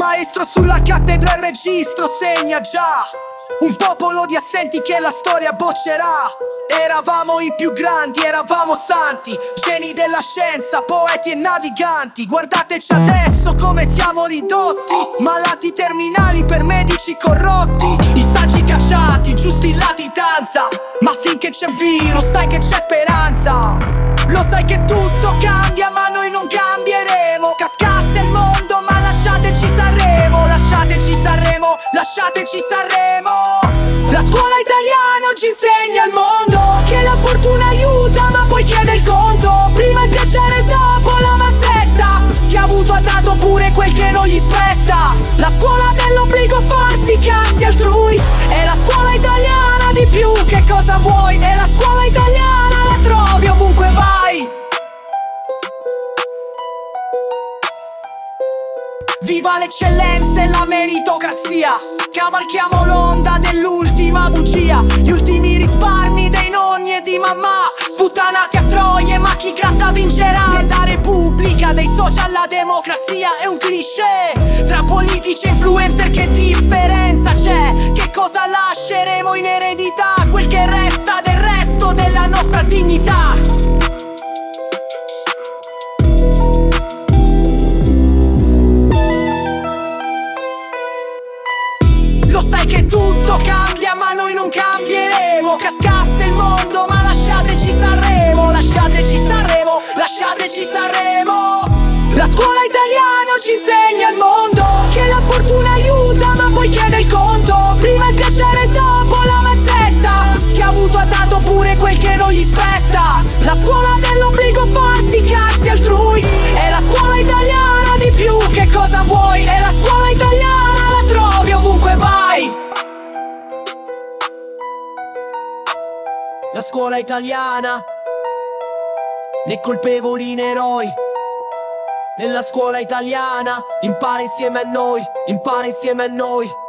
maestro sulla cattedra il registro segna già un popolo di assenti che la storia boccerà. Eravamo i più grandi, eravamo santi, geni della scienza, poeti e naviganti. Guardateci adesso come siamo ridotti, malati terminali per medici corrotti. I saggi cacciati, giusti in latitanza, ma finché c'è virus sai che c'è speranza. Lo sai che tutto cambia ma noi non cambieremo. Cascasse il mondo ma lasciateci Sanremo. Lasciateci Sanremo, lasciateci Sanremo. La scuola italiana oggi insegna al mondo che la fortuna aiuta ma poi chiede il conto. Prima il piacere e dopo la mazzetta. Chi ha avuto ha dato pure quel che non gli spetta. La scuola dell'obbligo farsi cazzi altrui. È la scuola italiana di più, che cosa vuoi? È la scuola italiana, la trovi ovunque vai. Viva l'eccellenza e la meritocrazia. Cavalchiamo l'onda dell'ultima bugia. Gli ultimi risparmi dei nonni e di mamma, sputtanati a troie ma chi gratta vincerà. Nella repubblica dei social la democrazia è un cliché. Tra politici e influencer che differenza c'è? Che cosa lasceremo in eredità? Quel che resta del resto della nostra dignità. Lo sai che tutto cambia ma noi non cambieremo. Cascasse il mondo ma lasciateci Sanremo. Lasciateci Sanremo, lasciateci Sanremo. La scuola italiana oggi insegna al mondo che la fortuna aiuta ma poi chiede il conto. Prima il piacere e dopo la mazzetta. Chi ha avuto ha dato pure quel che non gli spetta. La scuola dell'obbligo farsi cazzi altrui. È la scuola italiana di più, che cosa vuoi? È la scuola italiana, la trovi ovunque vai. La scuola italiana, né colpevoli né eroi. Nella scuola italiana impara insieme a noi, impara insieme a noi.